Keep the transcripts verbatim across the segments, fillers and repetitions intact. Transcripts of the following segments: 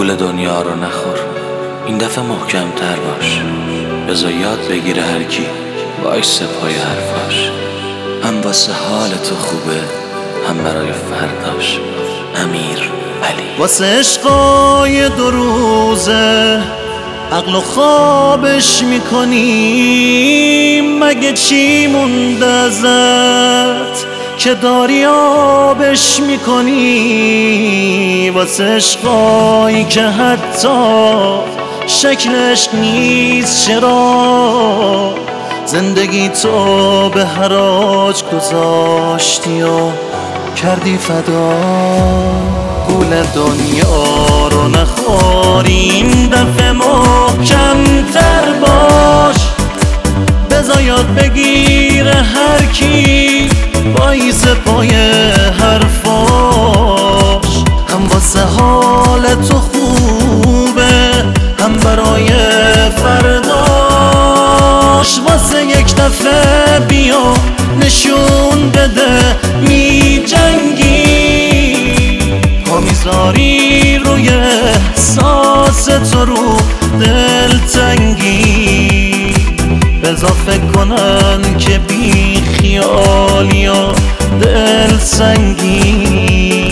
گول دنیا رو نخور، این دفعه محکم تر باش. بذار یاد بگیره هر کی وایسه پای حرفاش. هم واسه حال تو خوبه هم برای فرداش. امیر علی. واسه عشقای دو روزه عقل و خوابش میکنی، مگه چی مونده ازت که داری آبش میکنی؟ واسه عشقایی که حتی شکلش نیست، چرا زندگی تو به حراج گذاشتی و کردی فدا؟ گول دنیا رو نخوری، این دفعه محکم‌تر باش. بذار یاد بگیره هر کی وایسه پای حرفاش. هم واسه حال تو خوبه هم برای فرداش. واسه یک دفعه بیا نشون بده می جنگی، پا میذاری روی احساس تو رو دلتنگی. بذار فکر کنن که بی خیال یا دل سنگی.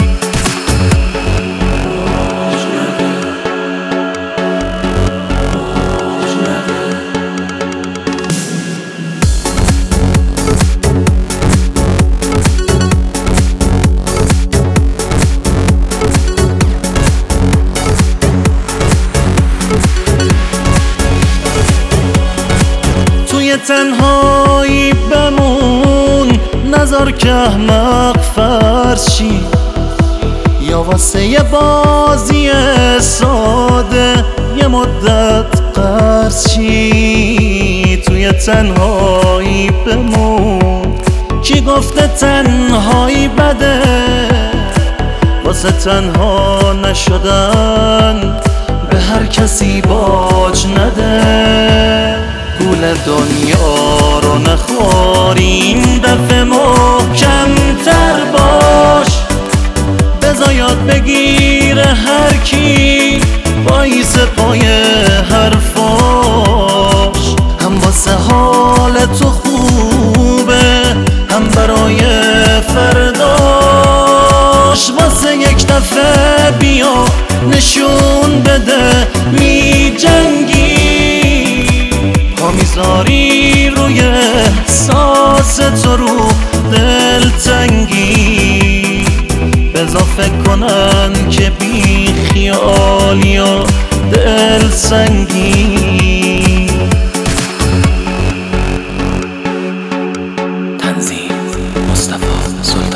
تنهایی بمون، نذار که احمق فرض شی، یا واسه یه بازی ساده یه مدت قرض شی. توی تنهایی بمون، کی گفته تنهایی بده؟ واسه تنها نشدن به هر کسی باج نده. گول دنیا رو نخوری، این دفعه محکم‌تر باش. بذار یاد بگیره هر کی وایسه پای حرفاش. هم واسه حال تو خوبه هم برای فرداش. واسه یک دفعه بیا نشون بده می جنگی، پا میذاری روی احساس تو رو دلتنگی. بذار فکر کنن که بی خیال یا دل سنگی. تنظیم مصطفی سلیمانی.